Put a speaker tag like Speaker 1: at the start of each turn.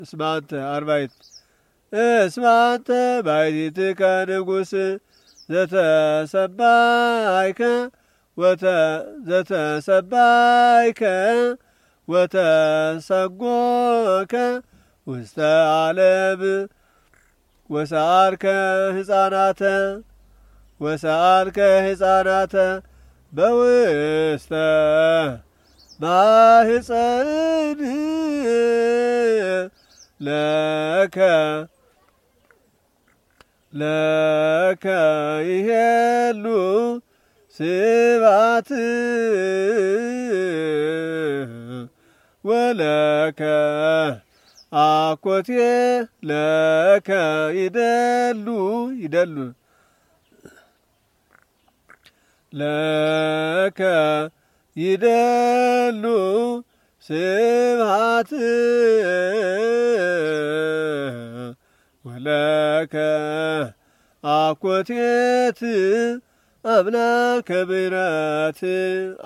Speaker 1: እስማንተ አርባይት እስማንተ ባሕቲትከ ንጉሥ ዘተሰባይከ ዘተሰባይከ ወተሰጎከ ውስተ ዓለም ወሰአልከ ሕፃናተ በውስተ ማኅፀን ለከ ይሄሉ ስብሐት ወለከ አኮቴ ለከ ይደሉ ለከ ይደሉ ስብሐት ወለከ አኮቴት አምላከ ምሕረት